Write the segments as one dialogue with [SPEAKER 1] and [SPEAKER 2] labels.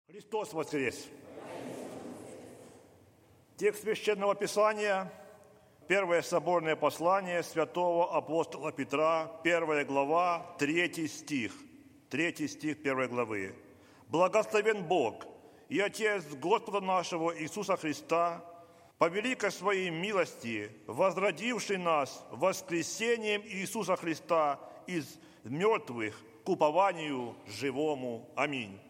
[SPEAKER 1] Христос воскрес! Текст Священного Писания, первое соборное послание святого апостола Петра, 1 глава, 3 стих. 3 стих 1 главы. «Благословен Бог и Отец Господа нашего Иисуса Христа, по великой Своей милости, возродивший нас воскресением Иисуса Христа из мертвых к упованию живому. Аминь».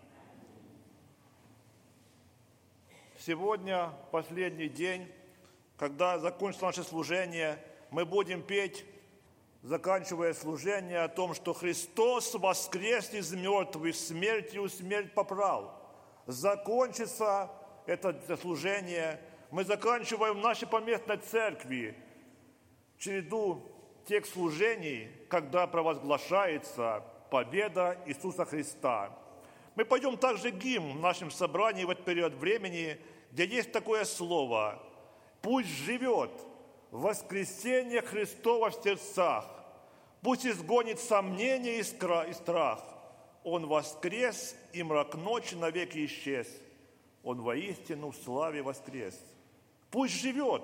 [SPEAKER 1] Сегодня последний день, когда закончится наше служение, мы будем петь, заканчивая служение, о том, что Христос воскрес из мертвых, смертью смерть поправ. Закончится это служение. Мы заканчиваем в нашей поместной церкви череду тех служений, когда провозглашается победа Иисуса Христа. Мы пойдем также гимн в нашем собрании в этот период времени, где есть такое слово: «Пусть живет воскресение Христова в сердцах, пусть изгонит сомнения и страх. Он воскрес, и мрак ночи навеки исчез. Он воистину в славе воскрес». Пусть живет.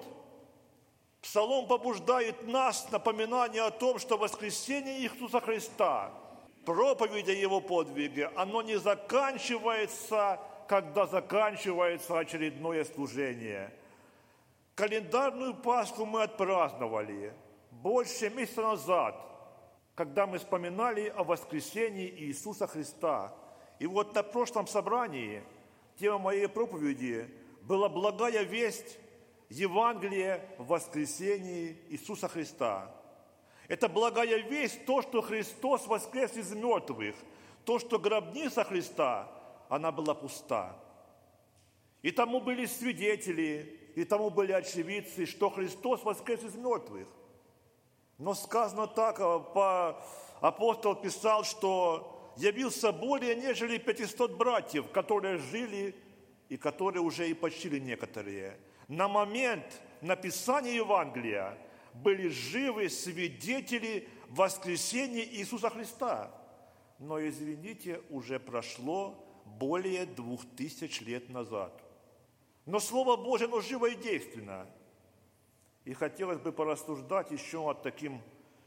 [SPEAKER 1] Псалом побуждает нас напоминание о том, что воскресение Иисуса Христа, проповедь о Его подвиге, оно не заканчивается, когда заканчивается очередное служение. Календарную Пасху мы отпраздновали больше месяца назад, когда мы вспоминали о воскресении Иисуса Христа. И вот на прошлом собрании тема моей проповеди была «Благая весть Евангелия в воскресении Иисуса Христа». Это благая весть, то, что Христос воскрес из мертвых, то, что гробница Христа, она была пуста. И тому были свидетели, и тому были очевидцы, что Христос воскрес из мертвых. Но сказано так, апостол писал, что явился более нежели 500 братьев, которые жили и которые уже и почили некоторые. На момент написания Евангелия были живы свидетели воскресения Иисуса Христа. Но, извините, уже прошло более 2000 лет назад. Но Слово Божие, оно живо и действенно. И хотелось бы порассуждать еще над таким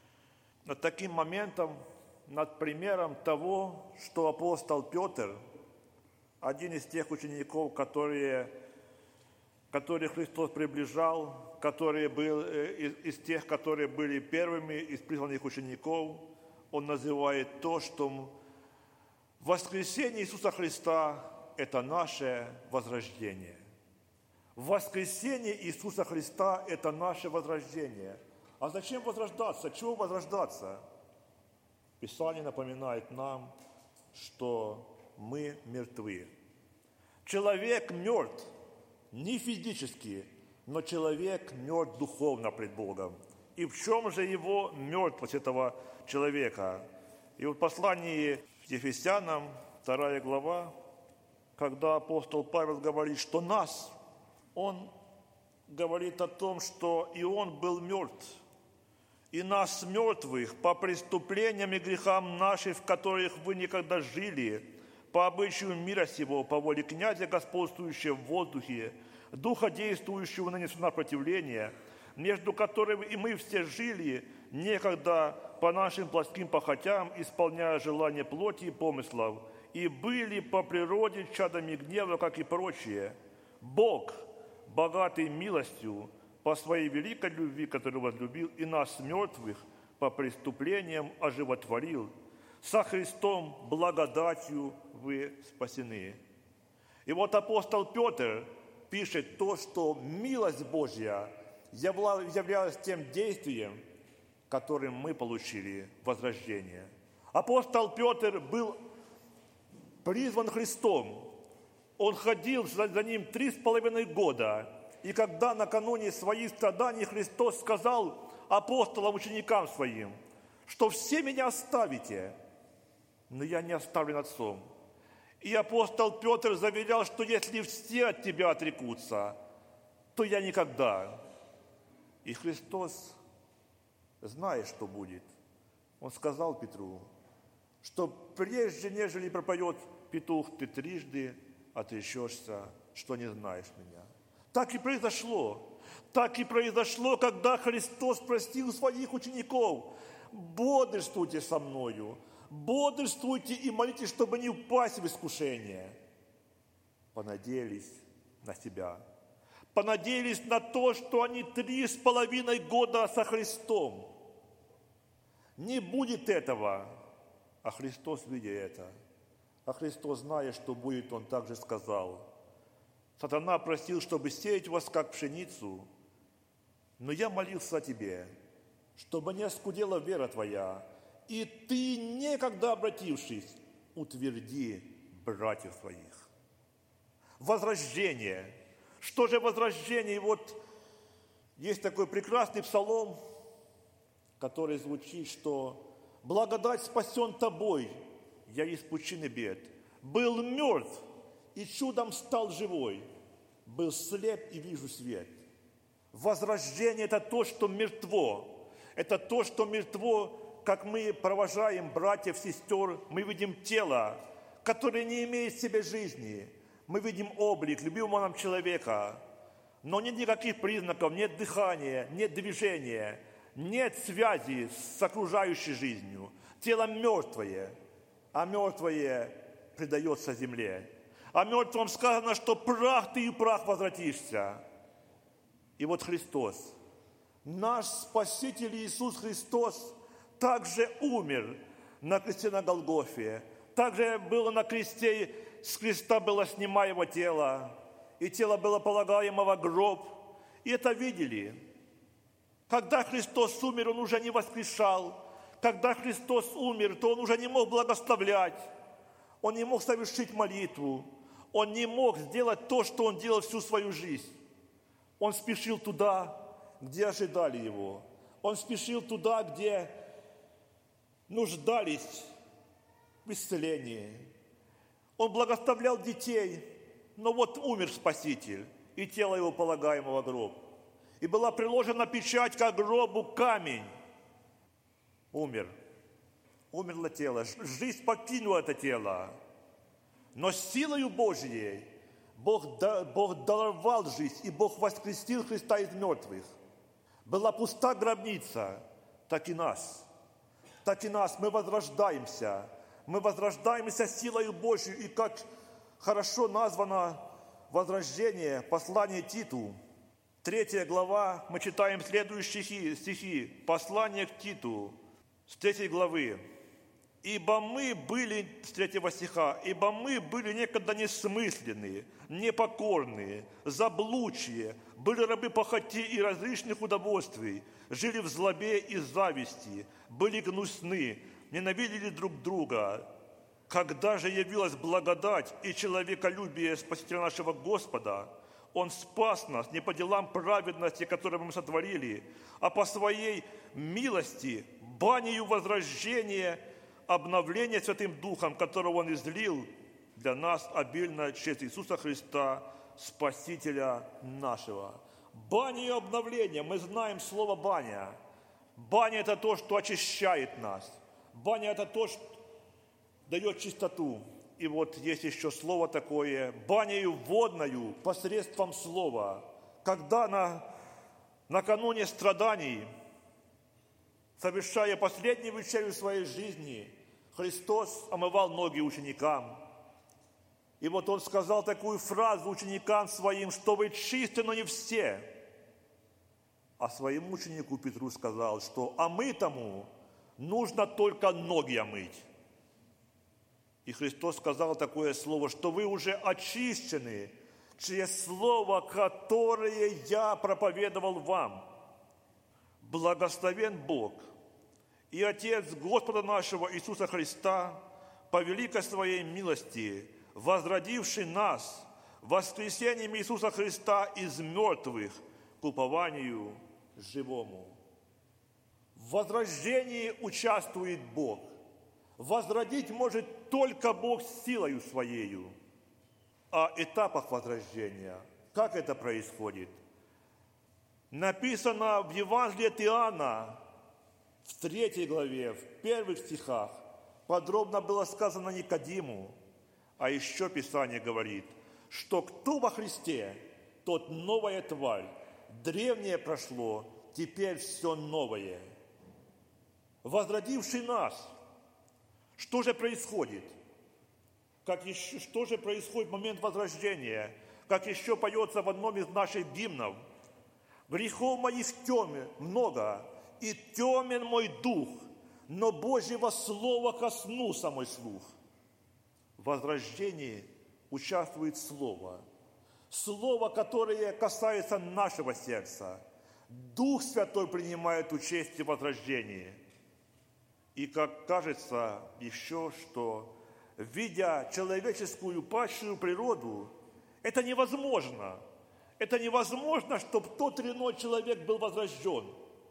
[SPEAKER 1] моментом, над примером того, что апостол Петр, один из тех учеников, которых Христос приближал, который был из тех, которые были первыми из призванных учеников, он называет то, что воскресение Иисуса Христа – это наше возрождение. Воскресение Иисуса Христа – это наше возрождение. А зачем возрождаться? Чего возрождаться? Писание напоминает нам, что мы мертвы. Человек мертв не физически, но человек мертв духовно пред Богом. И в чем же его мертвость этого человека? И в послании Ефесянам, 2 глава, когда апостол Павел говорит, что нас, он говорит о том, что и он был мертв, и нас мертвых по преступлениям и грехам нашим, в которых вы никогда жили, по обычаю мира сего, по воле князя, господствующего в воздухе, духа, действующего на непротивление, между которым и мы все жили, некогда по нашим плотским похотям, исполняя желания плоти и помыслов, и были по природе чадами гнева, как и прочие. Бог, богатый милостью, по своей великой любви, который возлюбил, и нас, мертвых, по преступлениям оживотворил. Со Христом благодатью вы спасены. И вот апостол Петр пишет то, что милость Божья являлась тем действием, которым мы получили возрождение. Апостол Петр был призван Христом. Он ходил за ним 3,5 года. И когда накануне своих страданий Христос сказал апостолам, ученикам своим, что все меня оставите, но я не оставлен Отцом. И апостол Петр заверял, что если все от тебя отрекутся, то я никогда. И Христос, зная, что будет, Он сказал Петру, что прежде, нежели пропоет петух ты трижды, отречешься, что не знаешь меня. Так и произошло. Так и произошло, когда Христос простил своих учеников. Бодрствуйте со мною, бодрствуйте и молитесь, чтобы не упасть в искушение. Понадеялись на себя. Понадеялись на то, что они 3,5 года со Христом. Не будет этого. А Христос, видя это, а Христос, зная, что будет, Он также сказал: сатана просил, чтобы сеять вас, как пшеницу, но я молился о тебе, чтобы не оскудела вера твоя, и ты, некогда обратившись, утверди братьев своих. Возрождение. Что же возрождение? И вот есть такой прекрасный псалом, который звучит, что «Благодать спасен тобой, я из пучины бед, был мертв и чудом стал живой, был слеп и вижу свет». Возрождение – это то, что мертво. Это то, что мертво, как мы провожаем братьев, сестер, мы видим тело, которое не имеет в себе жизни. Мы видим облик любимого нам человека, но нет никаких признаков, нет дыхания, нет движения, нет связи с окружающей жизнью. Тело мертвое, а мертвое предается земле. О мертвом сказано, что прах ты и прах возвратишься. И вот Христос, наш Спаситель Иисус Христос, также умер на кресте на Голгофе. Также было на кресте, с креста было снимаемо тело, и тело было полагаемого в гроб. И это видели. Когда Христос умер, Он уже не воскрешал. Когда Христос умер, то Он уже не мог благословлять. Он не мог совершить молитву. Он не мог сделать то, что Он делал всю свою жизнь. Он спешил туда, где ожидали Его. Он спешил туда, где нуждались в исцелении. Он благословлял детей, но вот умер Спаситель, и тело Его полагаемого в гроб. И была приложена печать к гробу камень. Умер. Умерло тело. Жизнь покинула это тело. Но силою Божьей Бог даровал жизнь, и Бог воскресил Христа из мертвых. Была пуста гробница, так и нас. Так и нас. Мы возрождаемся. Мы возрождаемся силою Божьей. И как хорошо названо возрождение, послание Титу. 3 глава, мы читаем следующие стихи. Послание к Титу, с 3 главы. «Ибо мы были», с 3 стиха, «ибо мы были некогда несмысленные, непокорные, заблудшие, были рабы похоти и различных удовольствий, жили в злобе и зависти, были гнусны, ненавидели друг друга. Когда же явилась благодать и человеколюбие Спасителя нашего Господа, Он спас нас не по делам праведности, которые мы сотворили, а по Своей милости, банию возрождения, обновления Святым Духом, которого Он излил для нас обильно через Иисуса Христа, Спасителя нашего». Баня и обновление. Мы знаем слово «баня». Баня – это то, что очищает нас. Баня – это то, что дает чистоту. И вот есть еще слово такое – банею водною посредством слова. Когда накануне страданий, совершая последнюю вечерю своей жизни, Христос омывал ноги ученикам. И вот Он сказал такую фразу ученикам Своим, что вы чисты, но не все. А своему ученику Петру сказал, что омытому нужно только ноги омыть. И Христос сказал такое слово, что вы уже очищены через слово, которое я проповедовал вам. Благословен Бог и Отец Господа нашего Иисуса Христа, по великой Своей милости, возродивший нас воскресением Иисуса Христа из мертвых к упованию живому. В возрождении участвует Бог. Возродить может только Бог силою Своею. О этапах возрождения, как это происходит? Написано в Евангелии от Иоанна, в 3 главе, в первых стихах, подробно было сказано Никодиму, а еще Писание говорит, что кто во Христе, тот новая тварь. Древнее прошло, теперь все новое. Возродивший нас, что же происходит? Что же происходит в момент возрождения? Как еще поется в одном из наших гимнов. «Грехов моих темен много, и темен мой дух, но Божьего слова коснулся мой слух». В возрождении участвует Слово. Слово, которое касается нашего сердца. Дух Святой принимает участие в возрождении. И как кажется еще, что, видя человеческую падшую природу, это невозможно. Это невозможно, чтобы тот или иной человек был возрожден.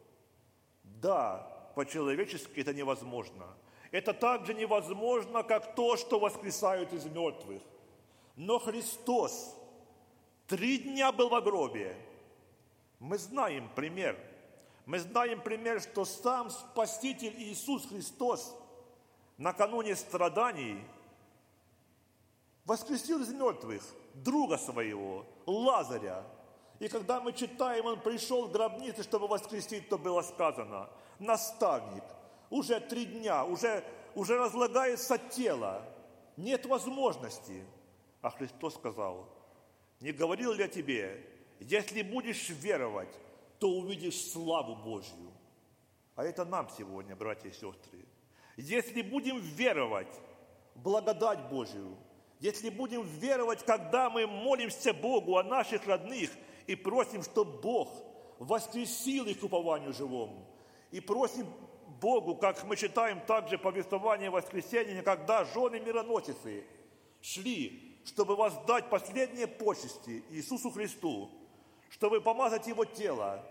[SPEAKER 1] Да, по-человечески это невозможно. Это также невозможно, как то, что воскресают из мертвых. Но Христос 3 дня был в гробе. Мы знаем пример. Мы знаем пример, что сам Спаситель Иисус Христос накануне страданий воскресил из мертвых друга своего, Лазаря. И когда мы читаем, он пришел в гробницу, чтобы воскресить, то было сказано: наставник, уже 3 дня, уже разлагается тело, нет возможности. А Христос сказал: не говорил ли я тебе, если будешь веровать, то увидишь славу Божью. А это нам сегодня, братья и сестры. Если будем веровать в благодать Божью, если будем веровать, когда мы молимся Богу о наших родных и просим, чтобы Бог воскресил их к упованию живому, и просим Богу, как мы читаем также повествование воскресения, когда жены-мироносицы шли, чтобы воздать последние почести Иисусу Христу, чтобы помазать Его тело,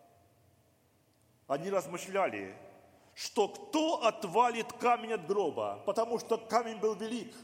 [SPEAKER 1] они размышляли, что кто отвалит камень от гроба, потому что камень был велик,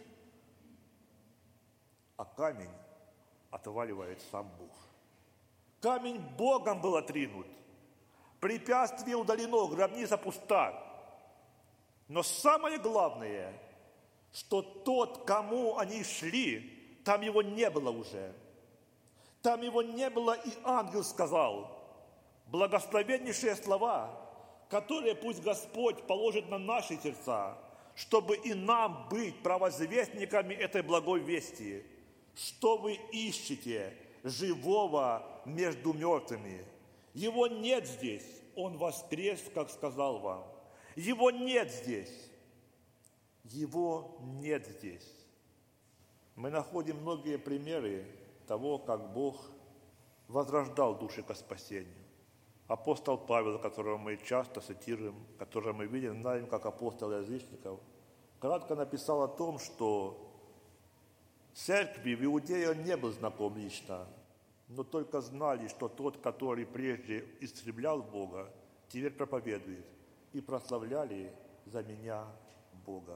[SPEAKER 1] а камень отваливает сам Бог. Камень Богом был отринут, препятствие удалено, гробница пуста. Но самое главное, что тот, кому они шли, там его не было уже. Там его не было, и ангел сказал благословеннейшие слова, которые пусть Господь положит на наши сердца, чтобы и нам быть провозвестниками этой благой вести. Что вы ищете живого между мертвыми? Его нет здесь, он воскрес, как сказал вам. Его нет здесь. Его нет здесь. Мы находим многие примеры того, как Бог возрождал души ко спасению. Апостол Павел, которого мы часто цитируем, которого мы видим, знаем, как апостол язычников, кратко написал о том, что церкви в Иудее он не был знаком лично, но только знали, что тот, который прежде истреблял Бога, теперь проповедует, и прославляли за меня Бога.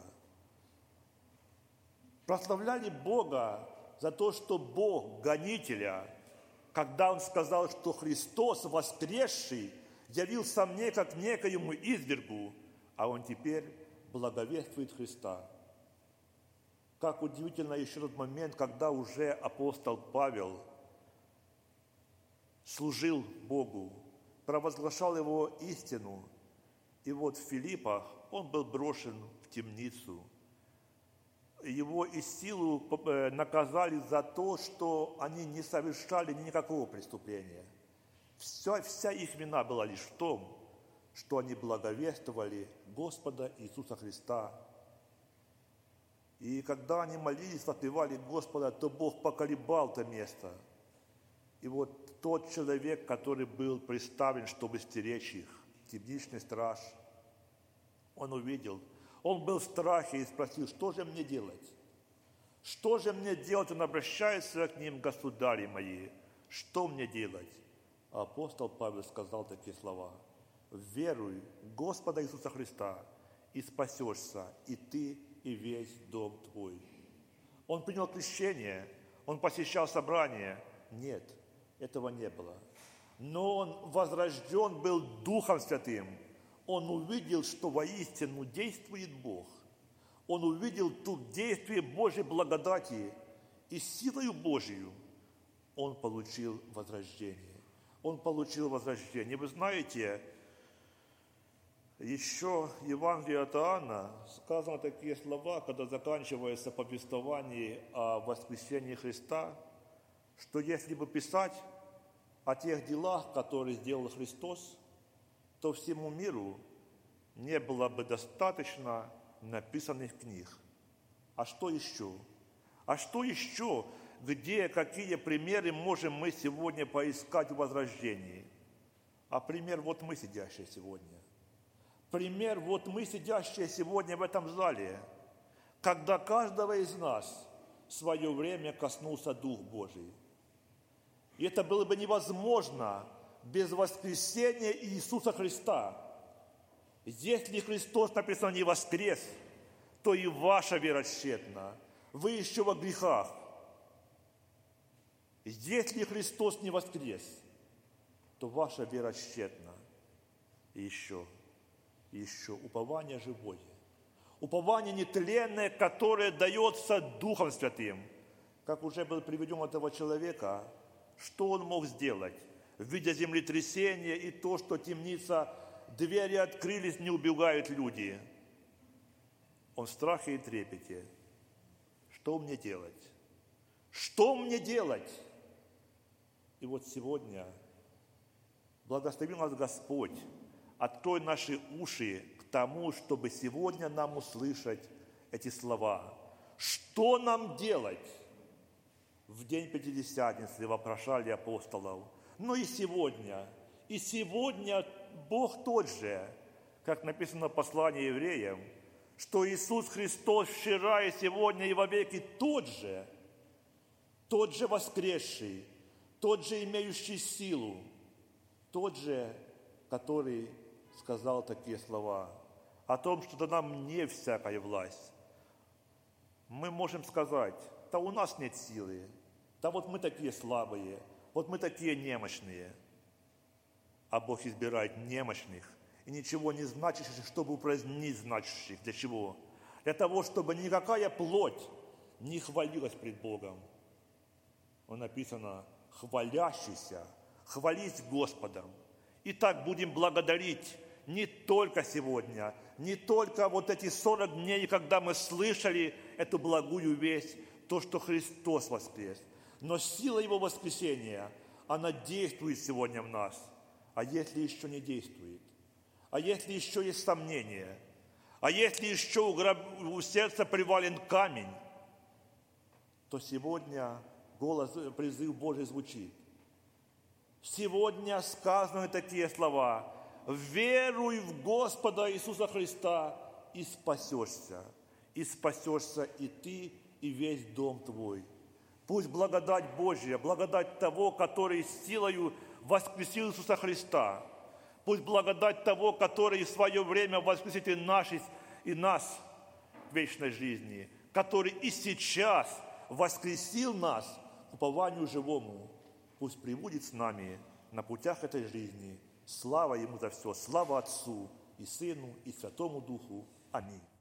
[SPEAKER 1] Прославляли Бога за то, что Бог гонителя, когда Он сказал, что Христос воскресший явился мне как некоему извергу, а Он теперь благовествует Христа. Как удивительно еще тот момент, когда уже апостол Павел служил Богу, провозглашал Его истину, и вот в Филиппах он был брошен в темницу. Его и силу наказали за то, что они не совершали никакого преступления. Вся их вина была лишь в том, что они благовествовали Господа Иисуса Христа. И когда они молились, вопевали Господа, то Бог поколебал это место. И вот тот человек, который был представлен, чтобы стеречь их, темничный страж, он увидел, он был в страхе и спросил: что же мне делать? Что же мне делать? Он обращается к ним: государи мои, что мне делать? А апостол Павел сказал такие слова: веруй в Господа Иисуса Христа, и спасешься и ты, и весь дом твой. Он принял крещение, он посещал собрания. Нет, этого не было. Но он возрожден был Духом Святым. Он увидел, что воистину действует Бог. Он увидел тут действие Божьей благодати. и силою Божию он получил возрождение. Он получил возрождение. Вы знаете, еще в Евангелии от Иоанна сказано такие слова, когда заканчивается повествование о воскресении Христа, что если бы писать о тех делах, которые сделал Христос, то всему миру не было бы достаточно написанных книг. А что еще? А что еще? Где, какие примеры можем мы сегодня поискать в возрождении? А пример вот мы, сидящие сегодня. Пример вот мы, сидящие сегодня в этом зале, когда каждого из нас в свое время коснулся Дух Божий. И это было бы невозможно без воскресения Иисуса Христа. Если Христос, написано, не воскрес, то и ваша вера тщетна. Вы еще во грехах. Если Христос не воскрес, то ваша вера тщетна. И еще упование живое. Упование нетленное, которое дается Духом Святым. Как уже был приведен этого человека, что он мог сделать? Видя землетрясение и то, что темница, двери открылись, не убегают люди. Он в страхе и трепете. Что мне делать? Что мне делать? И вот сегодня благослови нас Господь, открой наши уши к тому, чтобы сегодня нам услышать эти слова. Что нам делать? В день Пятидесятницы вопрошали апостолов. Но и сегодня Бог тот же, как написано в послании евреям, что Иисус Христос вчера и сегодня и вовеки тот же воскресший, тот же имеющий силу, тот же, который сказал такие слова о том, что дана мне всякая власть. Мы можем сказать, да у нас нет силы, да вот мы такие слабые, вот мы такие немощные. А Бог избирает немощных и ничего не значащих, чтобы упразднить значащих. Для чего? Для того, чтобы никакая плоть не хвалилась пред Богом. Но написано, хвалящийся, хвались Господом. Итак, будем благодарить не только сегодня, не только вот эти 40 дней, когда мы слышали эту благую весть, то, что Христос воскрес. Но сила Его воскресения, она действует сегодня в нас. А если еще не действует? А если еще есть сомнения? А если еще у сердца привален камень? То сегодня призыв Божий звучит. Сегодня сказаны такие слова. Веруй в Господа Иисуса Христа и спасешься. И спасешься и ты, и весь дом твой. Пусть благодать Божья, благодать того, который силою воскресил Иисуса Христа, пусть благодать того, который в свое время воскресит и нас в вечной жизни, который и сейчас воскресил нас к упованию живому, пусть пребудет с нами на путях этой жизни. Слава Ему за все, слава Отцу и Сыну и Святому Духу. Аминь.